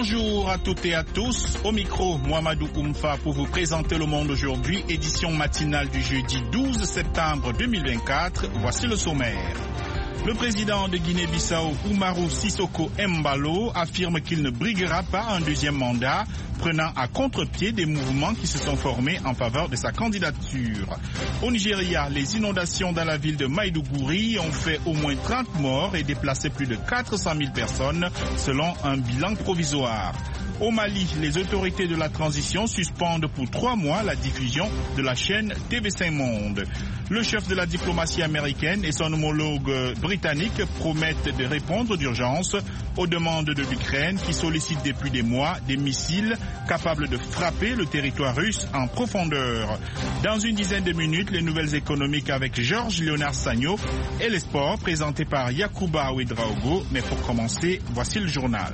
Bonjour à toutes et à tous. Au micro, Mohamedou Oumfa pour vous présenter Le Monde aujourd'hui, édition matinale du jeudi 12 septembre 2024. Voici le sommaire. Le président de Guinée-Bissau, Umaru Sissoko Embalo, affirme qu'il ne briguera pas un deuxième mandat, prenant à contre-pied des mouvements qui se sont formés en faveur de sa candidature. Au Nigeria, les inondations dans la ville de Maïdougouri ont fait au moins 30 morts et déplacé plus de 400 000 personnes, selon un bilan provisoire. Au Mali, les autorités de la transition suspendent pour 3 mois la diffusion de la chaîne TV5 Monde. Le chef de la diplomatie américaine et son homologue britannique promettent de répondre d'urgence aux demandes de l'Ukraine qui sollicite depuis des mois des missiles capables de frapper le territoire russe en profondeur. Dans une dizaine de minutes, les nouvelles économiques avec Georges Léonard Sagno et les sports présentés par Yacouba Ouedraogo. Mais pour commencer, voici le journal.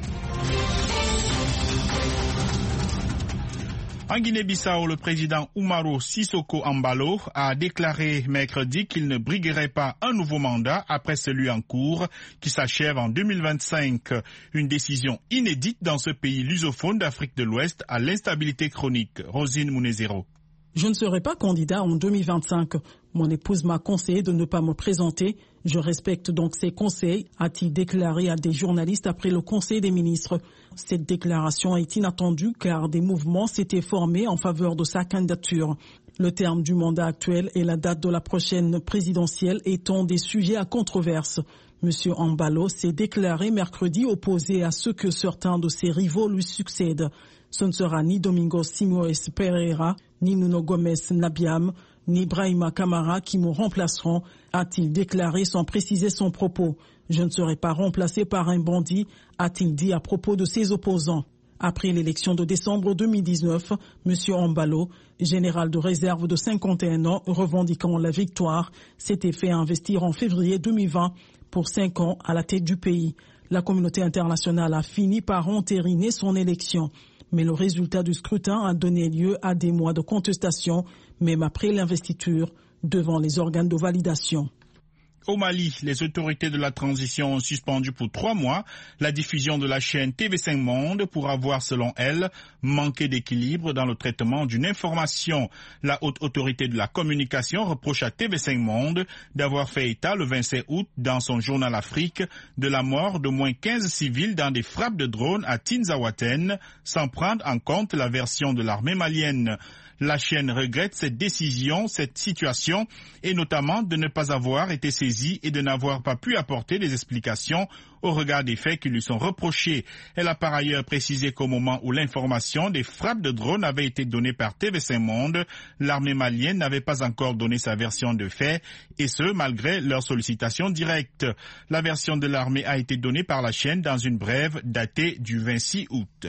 En Guinée-Bissau, le président Umaru Sissoko Embalo a déclaré mercredi qu'il ne briguerait pas un nouveau mandat après celui en cours qui s'achève en 2025. Une décision inédite dans ce pays lusophone d'Afrique de l'Ouest à l'instabilité chronique. Rosine Mounezero. Je ne serai pas candidat en 2025. Mon épouse m'a conseillé de ne pas me présenter. Je respecte donc ses conseils, a-t-il déclaré à des journalistes après le Conseil des ministres. Cette déclaration est inattendue car des mouvements s'étaient formés en faveur de sa candidature. Le terme du mandat actuel et la date de la prochaine présidentielle étant des sujets à controverse. M. Embalo s'est déclaré mercredi opposé à ce que certains de ses rivaux lui succèdent. Ce ne sera ni Domingos Simoes Pereira, ni Nuno Gomes Nabiam, ni Brahima Kamara qui me remplaceront, a-t-il déclaré sans préciser son propos. Je ne serai pas remplacé par un bandit, a-t-il dit à propos de ses opposants. Après l'élection de décembre 2019, M. Embalo, général de réserve de 51 ans revendiquant la victoire, s'était fait investir en février 2020 pour 5 ans à la tête du pays. La communauté internationale a fini par entériner son élection. Mais le résultat du scrutin a donné lieu à des mois de contestation, même après l'investiture, devant les organes de validation. Au Mali, les autorités de la transition ont suspendu pour 3 mois la diffusion de la chaîne TV5 Monde pour avoir, selon elles, manqué d'équilibre dans le traitement d'une information. La haute autorité de la communication reproche à TV5 Monde d'avoir fait état le 27 août dans son journal Afrique de la mort d'au moins 15 civils dans des frappes de drones à Tinzaouaten, sans prendre en compte la version de l'armée malienne. La chaîne regrette cette décision, cette situation, et notamment de ne pas avoir été saisie et de n'avoir pas pu apporter des explications au regard des faits qui lui sont reprochés. Elle a par ailleurs précisé qu'au moment où l'information des frappes de drones avait été donnée par TV5 Monde, l'armée malienne n'avait pas encore donné sa version de faits, et ce, malgré leur sollicitation directe. La version de l'armée a été donnée par la chaîne dans une brève datée du 26 août.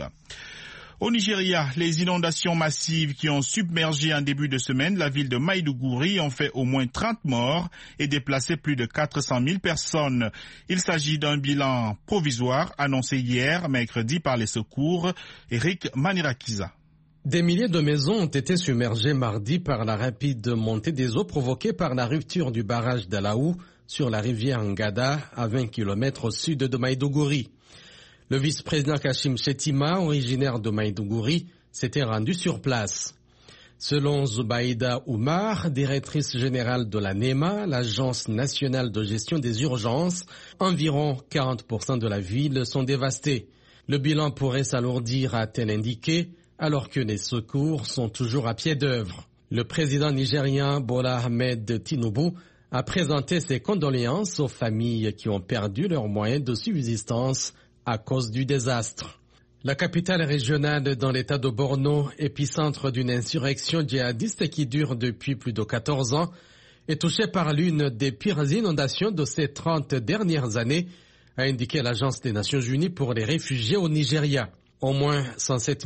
Au Nigeria, les inondations massives qui ont submergé en début de semaine la ville de Maïdougouri ont fait au moins 30 morts et déplacé plus de 400 000 personnes. Il s'agit d'un bilan provisoire annoncé hier, mercredi, par les secours. Eric Manirakiza. Des milliers de maisons ont été submergées mardi par la rapide montée des eaux provoquée par la rupture du barrage d'Alaou sur la rivière Ngada à 20 km au sud de Maïdougouri. Le vice-président Kashim Shettima, originaire de Maïdougouri, s'était rendu sur place. Selon Zubaïda Oumar, directrice générale de la NEMA, l'Agence nationale de gestion des urgences, environ 40% de la ville sont dévastés. Le bilan pourrait s'alourdir, a-t-elle indiqué, alors que les secours sont toujours à pied d'œuvre. Le président nigérien Bola Ahmed Tinubu a présenté ses condoléances aux familles qui ont perdu leurs moyens de subsistance à cause du désastre. La capitale régionale dans l'état de Borno, épicentre d'une insurrection djihadiste qui dure depuis plus de 14 ans, est touchée par l'une des pires inondations de ces 30 dernières années, a indiqué l'Agence des Nations Unies pour les réfugiés au Nigeria. Au moins 107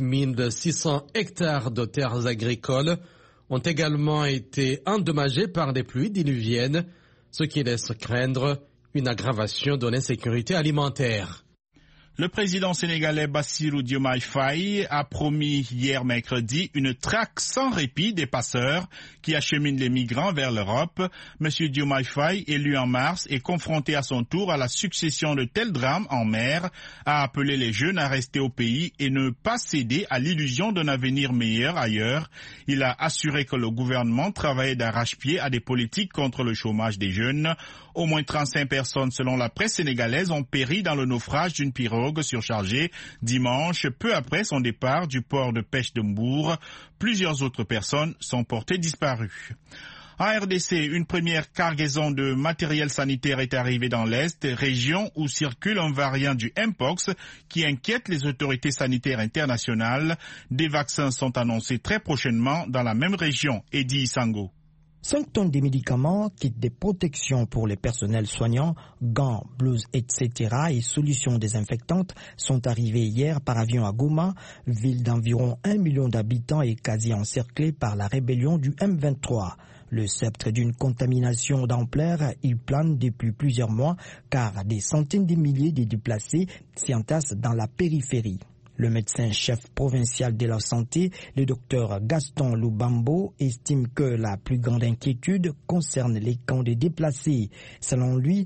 600 hectares de terres agricoles ont également été endommagés par les pluies diluviennes, ce qui laisse craindre une aggravation de l'insécurité alimentaire. Le président sénégalais Bassirou Diomaye Faye a promis hier mercredi une traque sans répit des passeurs qui acheminent les migrants vers l'Europe. Monsieur Diomaye Faye, élu en mars et confronté à son tour à la succession de tels drames en mer, a appelé les jeunes à rester au pays et ne pas céder à l'illusion d'un avenir meilleur ailleurs. Il a assuré que le gouvernement travaillait d'arrache-pied à des politiques contre le chômage des jeunes. Au moins 35 personnes, selon la presse sénégalaise, ont péri dans le naufrage d'une pirogue surchargée dimanche, peu après son départ du port de pêche de Mbour. Plusieurs autres personnes sont portées disparues. En RDC, une première cargaison de matériel sanitaire est arrivée dans l'Est, région où circule un variant du Mpox qui inquiète les autorités sanitaires internationales. Des vaccins sont annoncés très prochainement dans la même région. Eddie Sango. 5 tonnes de médicaments, kits de protection pour les personnels soignants, gants, blouses, etc. et solutions désinfectantes sont arrivés hier par avion à Goma, ville d'environ 1 million d'habitants et quasi encerclée par la rébellion du M23. Le sceptre d'une contamination d'ampleur, il plane depuis plusieurs mois car des centaines de milliers de déplacés s'y entassent dans la périphérie. Le médecin-chef provincial de la santé, le docteur Gaston Lubambo, estime que la plus grande inquiétude concerne les camps de déplacés. Selon lui,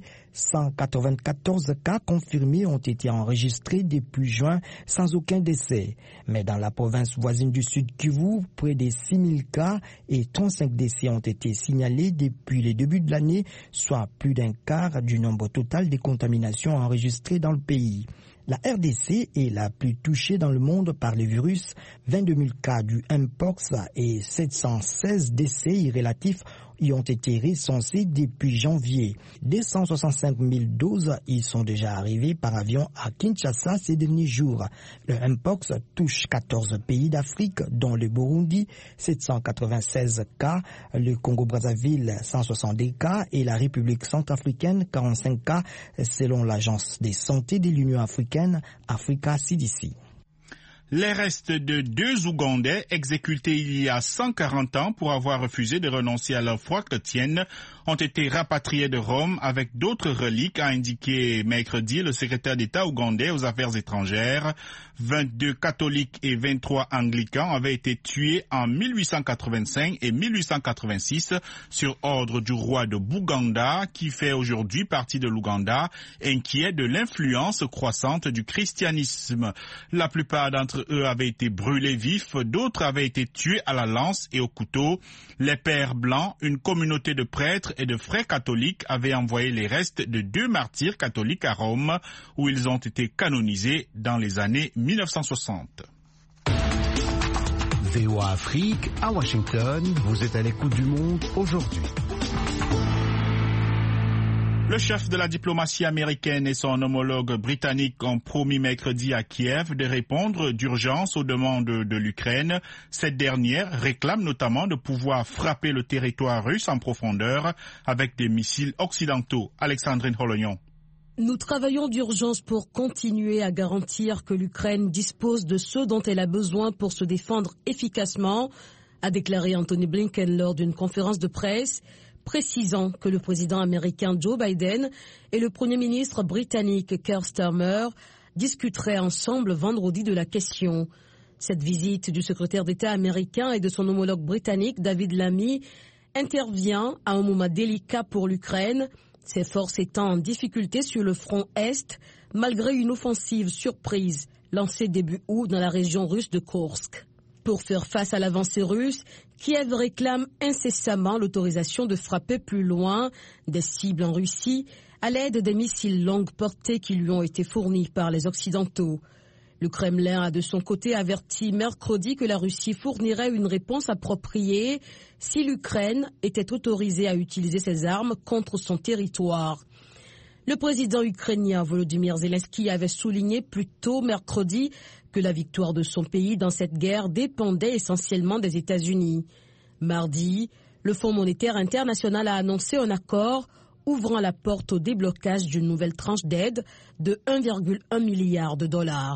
194 cas confirmés ont été enregistrés depuis juin sans aucun décès. Mais dans la province voisine du Sud Kivu, près de 6000 cas et 35 décès ont été signalés depuis le début de l'année, soit plus d'un quart du nombre total de contaminations enregistrées dans le pays. La RDC est la plus touchée dans le monde par le virus, 22 000 cas du Mpox et 716 décès relatifs y ont été recensés depuis janvier. 265 000 doses y sont déjà arrivées par avion à Kinshasa ces derniers jours. Le Mpox touche 14 pays d'Afrique, dont le Burundi, 796 cas, le Congo-Brazzaville, 162 cas et la République centrafricaine, 45 cas, selon l'Agence des santé de l'Union africaine, Africa CDC. Les restes de 2 Ougandais exécutés il y a 140 ans pour avoir refusé de renoncer à leur foi chrétienne ont été rapatriés de Rome avec d'autres reliques, a indiqué mercredi le secrétaire d'État ougandais aux affaires étrangères. 22 catholiques et 23 anglicans avaient été tués en 1885 et 1886 sur ordre du roi de Buganda, qui fait aujourd'hui partie de l'Ouganda, inquiet de l'influence croissante du christianisme. La plupart d'entre eux avaient été brûlés vifs, d'autres avaient été tués à la lance et au couteau. Les Pères Blancs, une communauté de prêtres et de frères catholiques, avaient envoyé les restes de 2 martyrs catholiques à Rome, où ils ont été canonisés dans les années 1960. VOA Afrique, à Washington, vous êtes à l'écoute du monde aujourd'hui. Le chef de la diplomatie américaine et son homologue britannique ont promis mercredi à Kiev de répondre d'urgence aux demandes de l'Ukraine. Cette dernière réclame notamment de pouvoir frapper le territoire russe en profondeur avec des missiles occidentaux. Alexandrine Holoyon. Nous travaillons d'urgence pour continuer à garantir que l'Ukraine dispose de ce dont elle a besoin pour se défendre efficacement, a déclaré Anthony Blinken lors d'une conférence de presse, précisant que le président américain Joe Biden et le premier ministre britannique Keir Starmer discuteraient ensemble vendredi de la question. Cette visite du secrétaire d'État américain et de son homologue britannique David Lammy intervient à un moment délicat pour l'Ukraine, ses forces étant en difficulté sur le front Est, malgré une offensive surprise lancée début août dans la région russe de Kursk. Pour faire face à l'avancée russe, Kiev réclame incessamment l'autorisation de frapper plus loin des cibles en Russie à l'aide des missiles longue portée qui lui ont été fournis par les Occidentaux. Le Kremlin a de son côté averti mercredi que la Russie fournirait une réponse appropriée si l'Ukraine était autorisée à utiliser ses armes contre son territoire. Le président ukrainien Volodymyr Zelensky avait souligné plus tôt mercredi que la victoire de son pays dans cette guerre dépendait essentiellement des États-Unis. Mardi, le Fonds monétaire international a annoncé un accord ouvrant la porte au déblocage d'une nouvelle tranche d'aide de 1,1 milliard de dollars.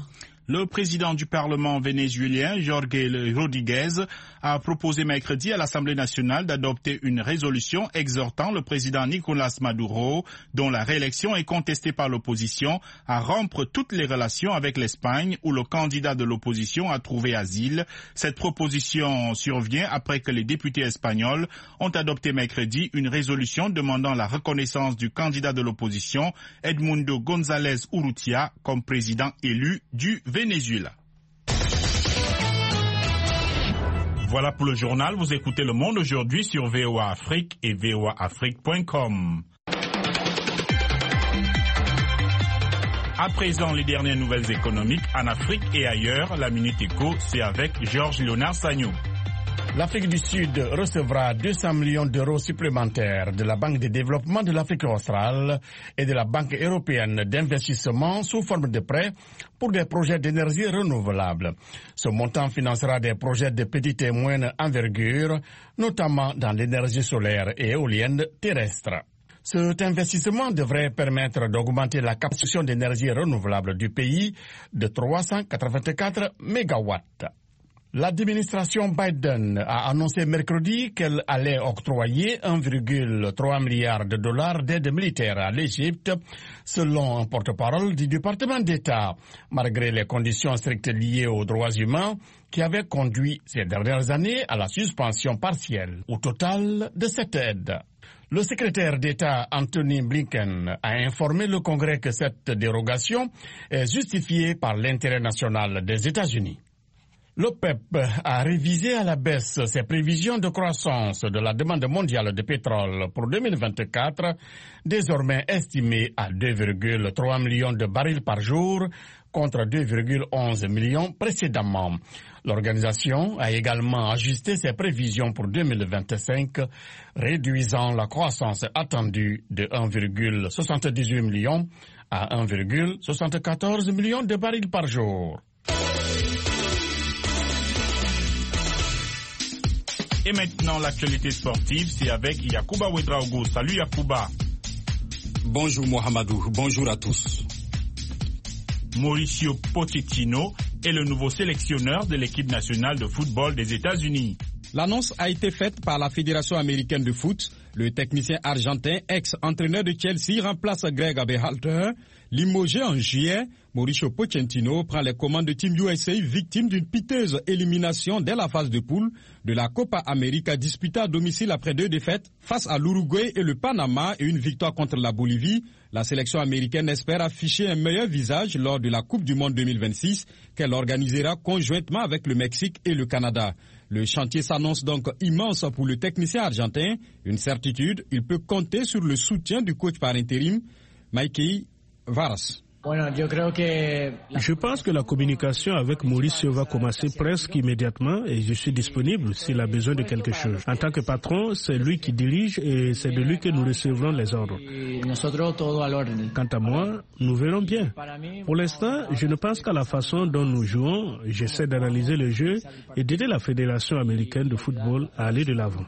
Le président du Parlement vénézuélien, Jorge Rodríguez, a proposé mercredi à l'Assemblée nationale d'adopter une résolution exhortant le président Nicolás Maduro, dont la réélection est contestée par l'opposition, à rompre toutes les relations avec l'Espagne, où le candidat de l'opposition a trouvé asile. Cette proposition survient après que les députés espagnols ont adopté mercredi une résolution demandant la reconnaissance du candidat de l'opposition, Edmundo González Urrutia, comme président élu du Venezuela. Voilà pour le journal. Vous écoutez Le Monde aujourd'hui sur VOA Afrique et voaafrique.com. À présent, les dernières nouvelles économiques en Afrique et ailleurs. La Minute Éco, c'est avec Georges Léonard Sagnou. L'Afrique du Sud recevra 200 millions d'euros supplémentaires de la Banque de développement de l'Afrique australe et de la Banque européenne d'investissement sous forme de prêts pour des projets d'énergie renouvelable. Ce montant financera des projets de petite et moyenne envergure, notamment dans l'énergie solaire et éolienne terrestre. Cet investissement devrait permettre d'augmenter la captation d'énergie renouvelable du pays de 384 mégawatts. L'administration Biden a annoncé mercredi qu'elle allait octroyer 1,3 milliard de dollars d'aide militaire à l'Égypte, selon un porte-parole du département d'État, malgré les conditions strictes liées aux droits humains qui avaient conduit ces dernières années à la suspension partielle au total de cette aide. Le secrétaire d'État Anthony Blinken a informé le Congrès que cette dérogation est justifiée par l'intérêt national des États-Unis. L'OPEP a révisé à la baisse ses prévisions de croissance de la demande mondiale de pétrole pour 2024, désormais estimée à 2,3 millions de barils par jour contre 2,11 millions précédemment. L'organisation a également ajusté ses prévisions pour 2025, réduisant la croissance attendue de 1,78 million à 1,74 million de barils par jour. Et maintenant, l'actualité sportive, c'est avec Yacouba Ouedraogo. Salut Yacouba. Bonjour Mohamedou, bonjour à tous. Mauricio Pochettino est le nouveau sélectionneur de l'équipe nationale de football des États-Unis. L'annonce a été faite par la Fédération américaine de foot. Le technicien argentin, ex-entraîneur de Chelsea, remplace Greg Aberhalter. Limogé en juillet, Mauricio Pochettino prend les commandes de Team USA, victime d'une piteuse élimination dès la phase de poule de la Copa América disputée à domicile après 2 défaites face à l'Uruguay et le Panama et une victoire contre la Bolivie. La sélection américaine espère afficher un meilleur visage lors de la Coupe du Monde 2026 qu'elle organisera conjointement avec le Mexique et le Canada. Le chantier s'annonce donc immense pour le technicien argentin. Une certitude, il peut compter sur le soutien du coach par intérim, Mikey Varas. Je pense que la communication avec Mauricio va commencer presque immédiatement et je suis disponible s'il a besoin de quelque chose. En tant que patron, c'est lui qui dirige et c'est de lui que nous recevrons les ordres. Quant à moi, nous verrons bien. Pour l'instant, je ne pense qu'à la façon dont nous jouons. J'essaie d'analyser le jeu et d'aider la Fédération américaine de football à aller de l'avant.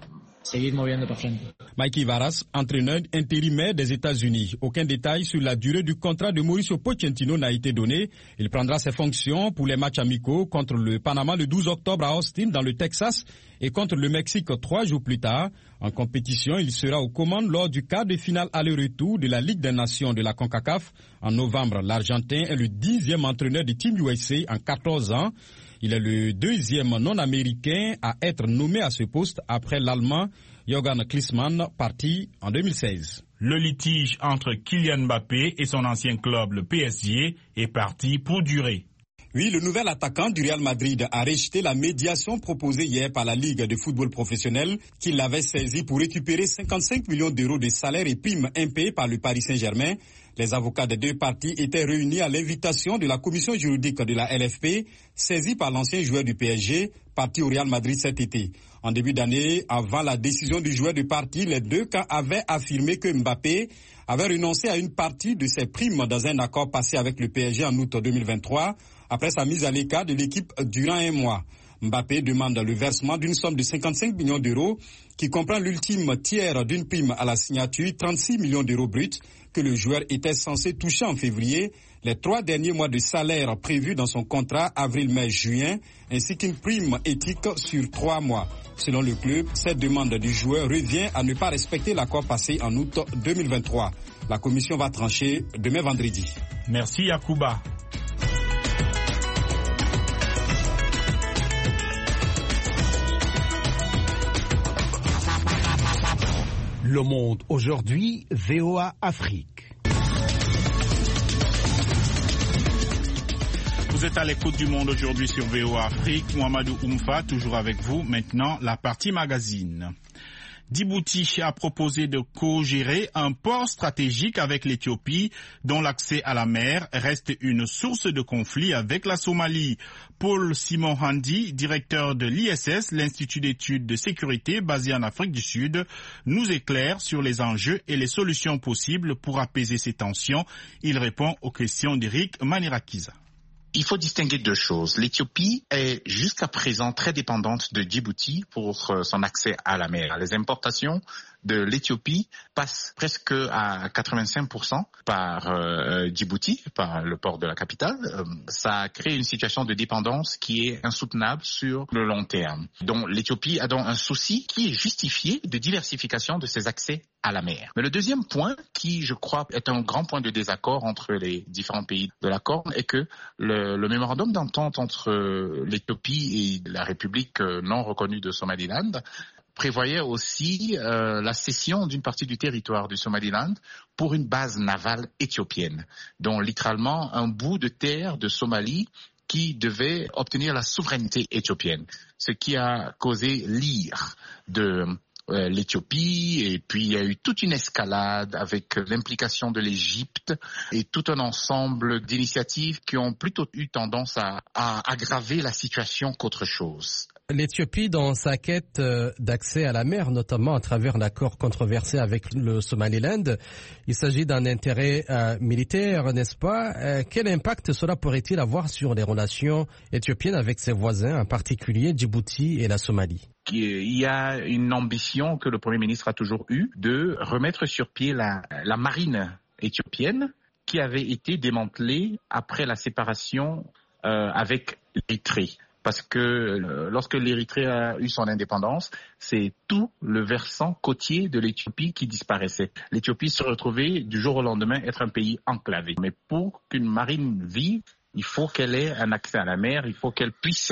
Mikey Varas, entraîneur intérimaire des États-Unis. Aucun détail sur la durée du contrat de Mauricio Pochettino n'a été donné. Il prendra ses fonctions pour les matchs amicaux contre le Panama le 12 octobre à Austin dans le Texas et contre le Mexique 3 jours plus tard. En compétition, il sera aux commandes lors du quart de finale aller-retour de la Ligue des Nations de la CONCACAF. En novembre, l'Argentin est le 10e entraîneur du Team USA en 14 ans. Il est le 2e non-américain à être nommé à ce poste après l'Allemand Jürgen Klinsmann, parti en 2016. Le litige entre Kylian Mbappé et son ancien club, le PSG, est parti pour durer. Oui, le nouvel attaquant du Real Madrid a rejeté la médiation proposée hier par la Ligue de football professionnel qui l'avait saisi pour récupérer 55 millions d'euros de salaires et primes impayés par le Paris Saint-Germain. Les avocats des deux parties étaient réunis à l'invitation de la commission juridique de la LFP, saisie par l'ancien joueur du PSG, parti au Real Madrid cet été. En début d'année, avant la décision du joueur de parti, les deux camps avaient affirmé que Mbappé avait renoncé à une partie de ses primes dans un accord passé avec le PSG en août 2023, après sa mise à l'écart de l'équipe durant un mois. Mbappé demande le versement d'une somme de 55 millions d'euros qui comprend l'ultime tiers d'une prime à la signature, 36 millions d'euros bruts, que le joueur était censé toucher en février, les 3 derniers mois de salaire prévus dans son contrat avril, mai, juin, ainsi qu'une prime éthique sur 3 mois. Selon le club, cette demande du joueur revient à ne pas respecter l'accord passé en août 2023. La commission va trancher demain vendredi. Merci Yacouba. Le Monde aujourd'hui, VOA Afrique. Vous êtes à l'écoute du Monde aujourd'hui sur VOA Afrique. Mohamedou Oumfa, toujours avec vous. Maintenant, la partie magazine. Djibouti a proposé de co-gérer un port stratégique avec l'Éthiopie, dont l'accès à la mer reste une source de conflit avec la Somalie. Paul Simon Handi, directeur de l'ISS, l'Institut d'études de sécurité basé en Afrique du Sud, nous éclaire sur les enjeux et les solutions possibles pour apaiser ces tensions. Il répond aux questions d'Eric Manirakiza. Il faut distinguer 2 choses. L'Éthiopie est jusqu'à présent très dépendante de Djibouti pour son accès à la mer. Les importations de l'Éthiopie passent presque à 85% par Djibouti, par le port de la capitale. Ça crée une situation de dépendance qui est insoutenable sur le long terme. Donc l'Éthiopie a donc un souci qui est justifié de diversification de ses accès à la mer. Mais le deuxième point, qui je crois est un grand point de désaccord entre les différents pays de la Corne, est que le mémorandum d'entente entre l'Éthiopie et la République non reconnue de Somaliland prévoyait aussi la cession d'une partie du territoire du Somaliland pour une base navale éthiopienne, dont littéralement un bout de terre de Somalie qui devait obtenir la souveraineté éthiopienne, ce qui a causé l'ire de l'Éthiopie, et puis il y a eu toute une escalade avec l'implication de l'Égypte et tout un ensemble d'initiatives qui ont plutôt eu tendance à aggraver la situation qu'autre chose. L'Éthiopie, dans sa quête d'accès à la mer, notamment à travers l'accord controversé avec le Somaliland, il s'agit d'un intérêt militaire, n'est-ce pas? Quel impact cela pourrait-il avoir sur les relations éthiopiennes avec ses voisins, en particulier Djibouti et la Somalie? Il y a une ambition que le Premier ministre a toujours eue de remettre sur pied la marine éthiopienne qui avait été démantelée après la séparation avec l'Érythrée. Parce que lorsque l'Érythrée a eu son indépendance, c'est tout le versant côtier de l'Éthiopie qui disparaissait. L'Éthiopie se retrouvait du jour au lendemain être un pays enclavé. Mais pour qu'une marine vive, il faut qu'elle ait un accès à la mer, il faut qu'elle puisse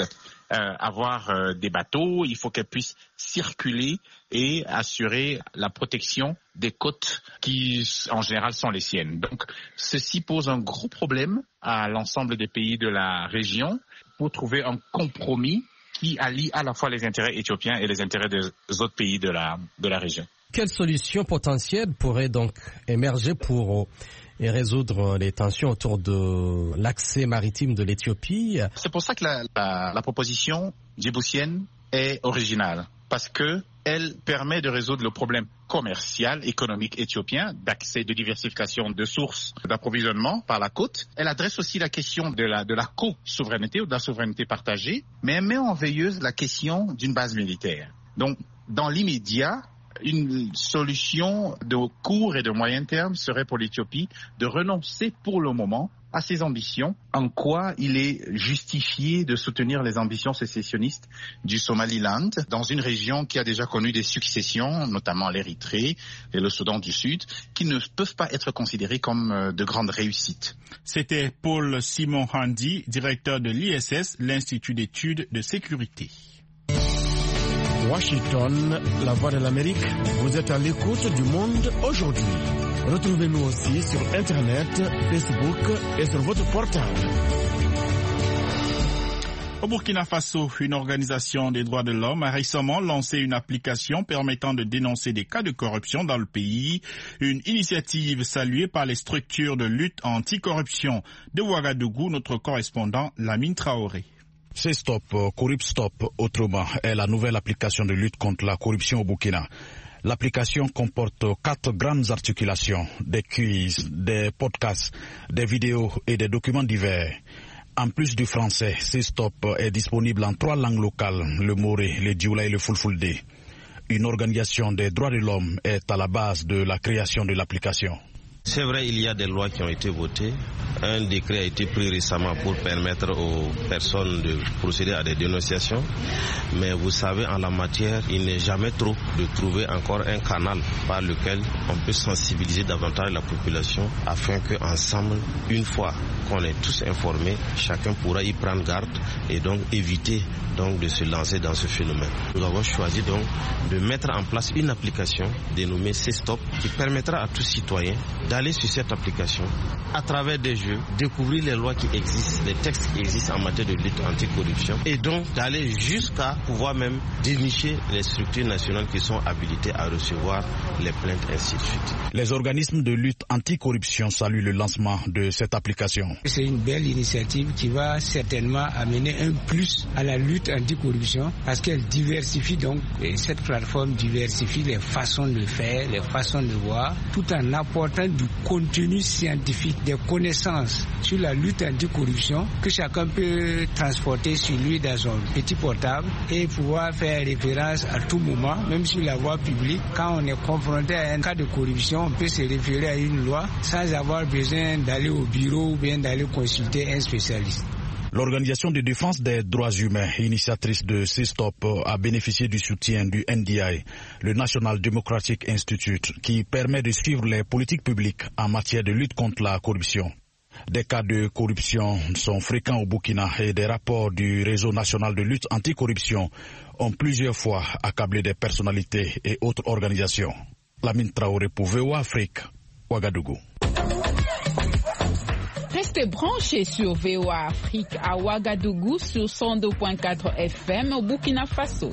avoir des bateaux, il faut qu'elle puisse circuler et assurer la protection des côtes qui, en général, sont les siennes. Donc, ceci pose un gros problème à l'ensemble des pays de la région pour trouver un compromis qui allie à la fois les intérêts éthiopiens et les intérêts des autres pays de la région. Quelles solutions potentielles pourraient donc émerger pour résoudre les tensions autour de l'accès maritime de l'Éthiopie? C'est pour ça que la proposition djiboutienne est originale, parce que elle permet de résoudre le problème commercial, économique éthiopien, d'accès, de diversification de sources d'approvisionnement par la côte. Elle adresse aussi la question de la co-souveraineté ou de la souveraineté partagée, mais elle met en veilleuse la question d'une base militaire. Donc, dans l'immédiat, une solution de court et de moyen terme serait pour l'Éthiopie de renoncer pour le moment à ses ambitions, en quoi il est justifié de soutenir les ambitions sécessionnistes du Somaliland dans une région qui a déjà connu des successions, notamment l'Érythrée et le Soudan du Sud, qui ne peuvent pas être considérées comme de grandes réussites. C'était Paul Simon Handi, directeur de l'ISS, l'Institut d'études de sécurité. Washington, la voix de l'Amérique, vous êtes à l'écoute du Monde aujourd'hui. Retrouvez-nous aussi sur Internet, Facebook et sur votre portable. Au Burkina Faso, une organisation des droits de l'homme a récemment lancé une application permettant de dénoncer des cas de corruption dans le pays, une initiative saluée par les structures de lutte anti-corruption. De Ouagadougou, notre correspondant Lamine Traoré. C'est Stop, Corrupstop, autrement, est la nouvelle application de lutte contre la corruption au Burkina. L'application comporte 4 grandes articulations, des quiz, des podcasts, des vidéos et des documents divers. En plus du français, C'est Stop est disponible en 3 langues locales, le Moré, le Dioula et le Fulfulde. Une organisation des droits de l'homme est à la base de la création de l'application. C'est vrai, il y a des lois qui ont été votées. Un décret a été pris récemment pour permettre aux personnes de procéder à des dénonciations. Mais vous savez, en la matière, il n'est jamais trop de trouver encore un canal par lequel on peut sensibiliser davantage la population afin qu'ensemble, une fois qu'on est tous informés, chacun pourra y prendre garde et donc éviter de se lancer dans ce phénomène. Nous avons choisi donc de mettre en place une application dénommée C-Stop qui permettra à tout citoyen d'aller sur cette application à travers des jeux, découvrir les lois qui existent, les textes qui existent en matière de lutte anticorruption et donc d'aller jusqu'à pouvoir même dénicher les structures nationales qui sont habilitées à recevoir les plaintes, ainsi de suite. Les organismes de lutte anticorruption saluent le lancement de cette application. C'est une belle initiative qui va certainement amener un plus à la lutte anticorruption parce qu'elle diversifie donc, et cette plateforme diversifie les façons de faire, les façons de voir, tout en apportant du contenu scientifique, des connaissances sur la lutte anticorruption que chacun peut transporter sur lui dans son petit portable et pouvoir faire référence à tout moment, même sur la voie publique. Quand on est confronté à un cas de corruption, on peut se référer à une loi sans avoir besoin d'aller au bureau ou bien d'aller consulter un spécialiste. L'Organisation de défense des droits humains, initiatrice de C-Stop, a bénéficié du soutien du NDI, le National Democratic Institute, qui permet de suivre les politiques publiques en matière de lutte contre la corruption. Des cas de corruption sont fréquents au Burkina et des rapports du Réseau national de lutte anticorruption ont plusieurs fois accablé des personnalités et autres organisations. Lamine Traoré pour VOA Afrique, Ouagadougou. Restez branchés sur VOA Afrique à Ouagadougou sur 102.4 FM au Burkina Faso.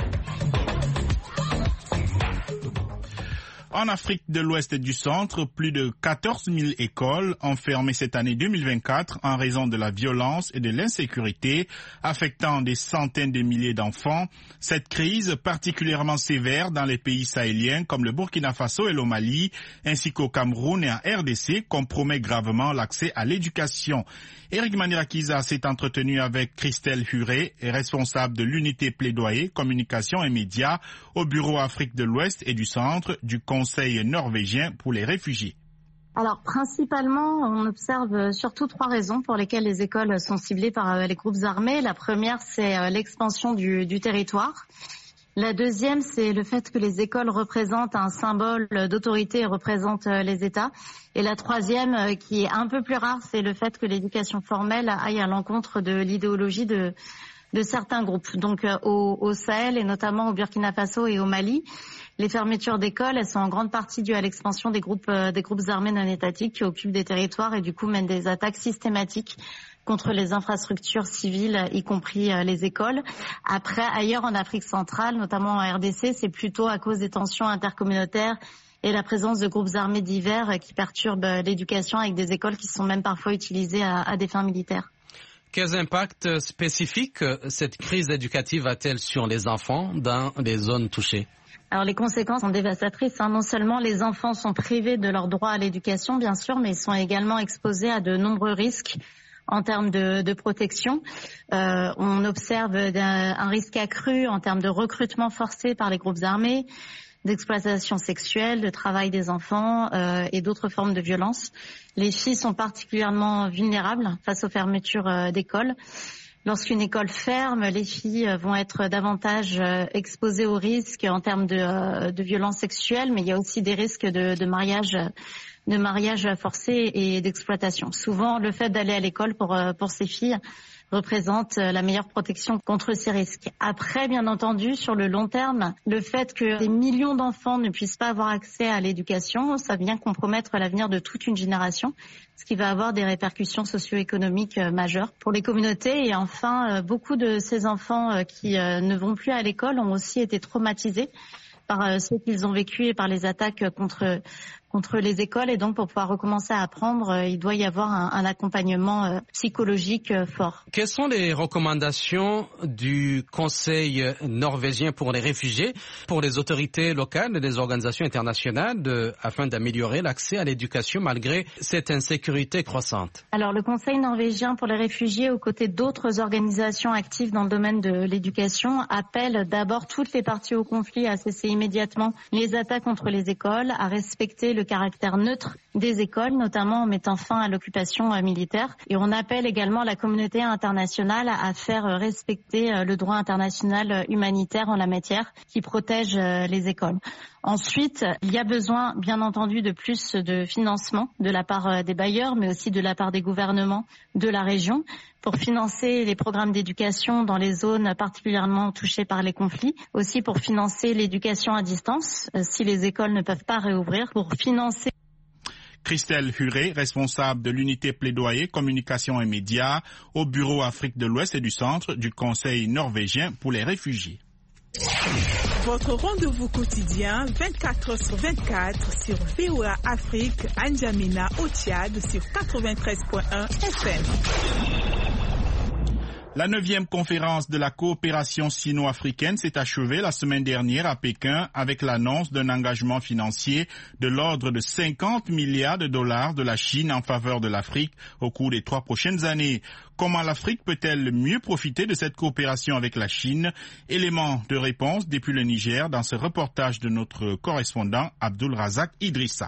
En Afrique de l'Ouest et du Centre, plus de 14 000 écoles ont fermé cette année 2024 en raison de la violence et de l'insécurité affectant des centaines de milliers d'enfants. Cette crise, particulièrement sévère dans les pays sahéliens comme le Burkina Faso et le Mali, ainsi qu'au Cameroun et en RDC, compromet gravement l'accès à l'éducation. Eric Manirakiza s'est entretenu avec Christelle Huré, responsable de l'unité plaidoyer, communication et médias au Bureau Afrique de l'Ouest et du Centre du Conseil norvégien pour les réfugiés. Alors principalement, on observe surtout 3 raisons pour lesquelles les écoles sont ciblées par les groupes armés. La première, c'est l'expansion du territoire. La deuxième, c'est le fait que les écoles représentent un symbole d'autorité et représentent les États. Et la troisième, qui est un peu plus rare, c'est le fait que l'éducation formelle aille à l'encontre de l'idéologie de certains groupes. Donc au Sahel et notamment au Burkina Faso et au Mali, les fermetures d'écoles, elles sont en grande partie dues à l'expansion des groupes armés non étatiques qui occupent des territoires et du coup mènent des attaques systématiques contre les infrastructures civiles, y compris les écoles. Après, ailleurs en Afrique centrale, notamment en RDC, c'est plutôt à cause des tensions intercommunautaires et la présence de groupes armés divers qui perturbent l'éducation avec des écoles qui sont même parfois utilisées à des fins militaires. Quels impacts spécifiques cette crise éducative a-t-elle sur les enfants dans les zones touchées ? Alors les conséquences sont dévastatrices. Non seulement les enfants sont privés de leur droit à l'éducation, bien sûr, mais ils sont également exposés à de nombreux risques en termes de protection. On observe un risque accru en termes de recrutement forcé par les groupes armés, d'exploitation sexuelle, de travail des enfants et d'autres formes de violence. Les filles sont particulièrement vulnérables face aux fermetures d'écoles. Lorsqu'une école ferme, les filles vont être davantage exposées aux risques en termes de violences sexuelles, mais il y a aussi des risques de mariage forcé et d'exploitation. Souvent, le fait d'aller à l'école pour ces filles représente la meilleure protection contre ces risques. Après, bien entendu, sur le long terme, le fait que des millions d'enfants ne puissent pas avoir accès à l'éducation, ça vient compromettre l'avenir de toute une génération, ce qui va avoir des répercussions socio-économiques majeures pour les communautés. Et enfin, beaucoup de ces enfants qui ne vont plus à l'école ont aussi été traumatisés par ce qu'ils ont vécu et par les attaques contre les écoles. Et donc, pour pouvoir recommencer à apprendre, il doit y avoir un accompagnement psychologique fort. Quelles sont les recommandations du Conseil norvégien pour les réfugiés, pour les autorités locales et les organisations internationales afin d'améliorer l'accès à l'éducation malgré cette insécurité croissante? Alors, le Conseil norvégien pour les réfugiés, aux côtés d'autres organisations actives dans le domaine de l'éducation, appelle d'abord toutes les parties au conflit à cesser immédiatement les attaques contre les écoles, à respecter le le caractère neutre des écoles, notamment en mettant fin à l'occupation militaire. Et on appelle également la communauté internationale à faire respecter le droit international humanitaire en la matière qui protège les écoles. Ensuite, il y a besoin, bien entendu, de plus de financement de la part des bailleurs, mais aussi de la part des gouvernements de la région pour financer les programmes d'éducation dans les zones particulièrement touchées par les conflits, aussi pour financer l'éducation à distance, si les écoles ne peuvent pas réouvrir, pour financer... Christelle Huré, responsable de l'unité plaidoyer, communication et médias au Bureau Afrique de l'Ouest et du Centre du Conseil norvégien pour les réfugiés. Votre rendez-vous quotidien 24h/24 sur VOA Afrique, à N'Djamena au Tchad sur 93.1 FM. La 9e conférence de la coopération sino-africaine s'est achevée la semaine dernière à Pékin avec l'annonce d'un engagement financier de l'ordre de 50 milliards de dollars de la Chine en faveur de l'Afrique au cours des 3 prochaines années. Comment l'Afrique peut-elle mieux profiter de cette coopération avec la Chine? Élément de réponse depuis le Niger dans ce reportage de notre correspondant Abdul Razak Idrissa.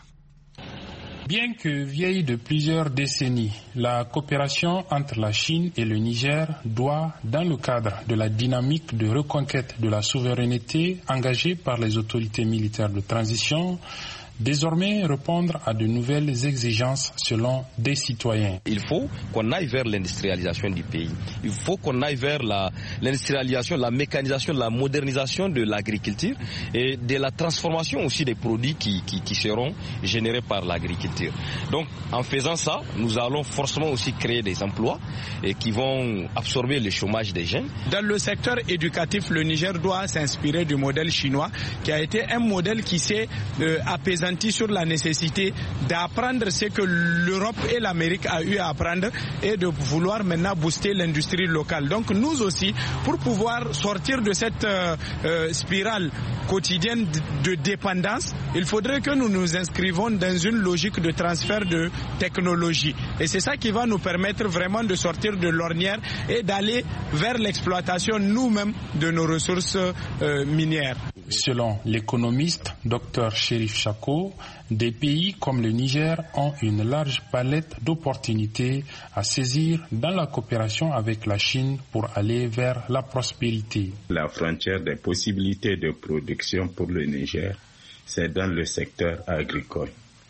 Bien que vieille de plusieurs décennies, la coopération entre la Chine et le Niger doit, dans le cadre de la dynamique de reconquête de la souveraineté engagée par les autorités militaires de transition, désormais répondre à de nouvelles exigences selon des citoyens. Il faut qu'on aille vers l'industrialisation du pays. Il faut qu'on aille vers l'industrialisation, la mécanisation, la modernisation de l'agriculture et de la transformation aussi des produits qui seront générés par l'agriculture. Donc en faisant ça, nous allons forcément aussi créer des emplois et qui vont absorber le chômage des jeunes. Dans le secteur éducatif, le Niger doit s'inspirer du modèle chinois qui a été un modèle qui s'est apaisé sur la nécessité d'apprendre ce que l'Europe et l'Amérique a eu à apprendre et de vouloir maintenant booster l'industrie locale. Donc nous aussi, pour pouvoir sortir de cette spirale quotidienne de dépendance, il faudrait que nous nous inscrivons dans une logique de transfert de technologie. Et c'est ça qui va nous permettre vraiment de sortir de l'ornière et d'aller vers l'exploitation nous-mêmes de nos ressources minières. Selon l'économiste Dr Chérif Chako, des pays comme le Niger ont une large palette d'opportunités à saisir dans la coopération avec la Chine pour aller vers la prospérité. La frontière des possibilités de production pour le Niger, c'est dans le secteur agricole.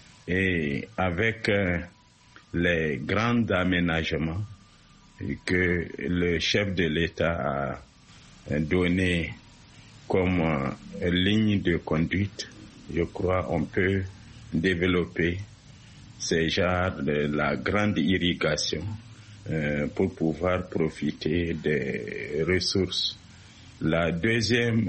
Et avec les grands aménagements que le chef de l'État a donnés comme ligne de conduite, je crois on peut développer ces genres de la grande irrigation pour pouvoir profiter des ressources. La deuxième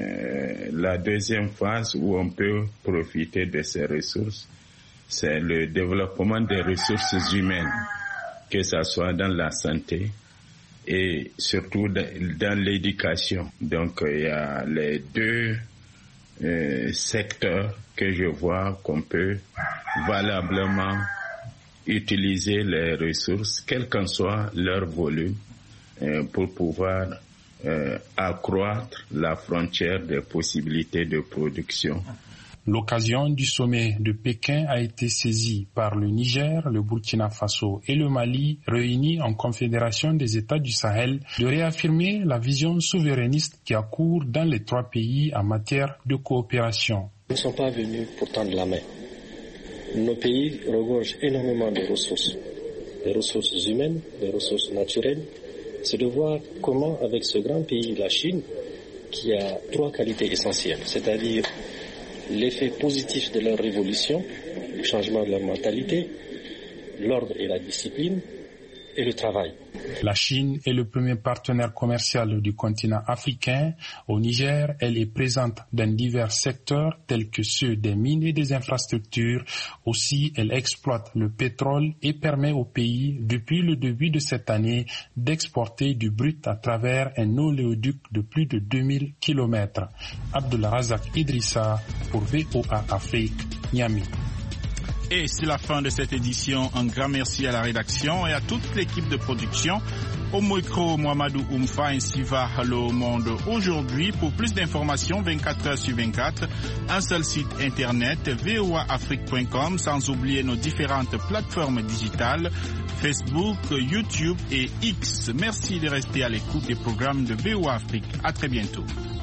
phase où on peut profiter de ces ressources, c'est le développement des ressources humaines, que ce soit dans la santé, et surtout dans l'éducation. Donc il y a les deux secteurs que je vois qu'on peut valablement utiliser les ressources, quel qu'en soit leur volume, pour pouvoir accroître la frontière des possibilités de production. L'occasion du sommet de Pékin a été saisie par le Niger, le Burkina Faso et le Mali, réunis en Confédération des États du Sahel, de réaffirmer la vision souverainiste qui a cours dans les 3 pays en matière de coopération. Nous ne sommes pas venus pour tendre la main. Nos pays regorgent énormément de ressources, des ressources humaines, des ressources naturelles. C'est de voir comment, avec ce grand pays, la Chine, qui a 3 qualités essentielles, c'est-à-dire l'effet positif de leur révolution, le changement de leur mentalité, l'ordre et la discipline, et le travail. La Chine est le premier partenaire commercial du continent africain. Au Niger, elle est présente dans divers secteurs tels que ceux des mines et des infrastructures. Aussi, elle exploite le pétrole et permet au pays, depuis le début de cette année, d'exporter du brut à travers un oléoduc de plus de 2000 km. Abdul Razak Idrissa pour VOA Afrique, Niamey. Et c'est la fin de cette édition. Un grand merci à la rédaction et à toute l'équipe de production. Au micro, Mohamedou Oumfa, ainsi va le monde aujourd'hui. Pour plus d'informations, 24 heures sur 24, un seul site internet, voaafrique.com, sans oublier nos différentes plateformes digitales, Facebook, YouTube et X. Merci de rester à l'écoute des programmes de VOA Afrique. À très bientôt.